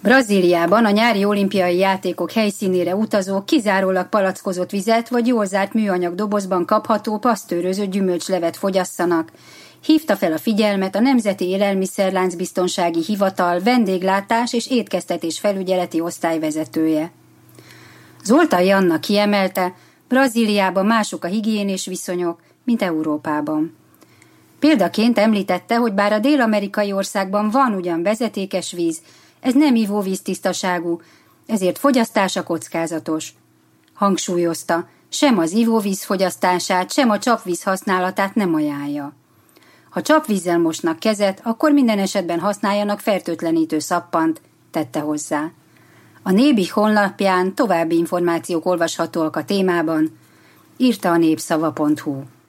Brazíliában a nyári olimpiai játékok helyszínére utazók kizárólag palackozott vizet vagy jól zárt műanyag dobozban kapható pasztőrözött gyümölcslevet fogyasszanak, hívta fel a figyelmet a Nemzeti Élelmiszerláncbiztonsági Hivatal vendéglátás és étkeztetés felügyeleti osztályvezetője. Zoltai Anna kiemelte, Brazíliában mások a higiénés viszonyok, mint Európában. Példaként említette, hogy bár a dél-amerikai országban van ugyan vezetékes víz, ez nem ivóvíz tisztaságú, ezért fogyasztása kockázatos. Hangsúlyozta, sem az ivóvíz fogyasztását, sem a csapvíz használatát nem ajánlja. Ha csapvízzel mosnak kezet, akkor minden esetben használjanak fertőtlenítő szappant, tette hozzá. A Nébih honlapján további információk olvashatóak a témában, írta a népszava.hu.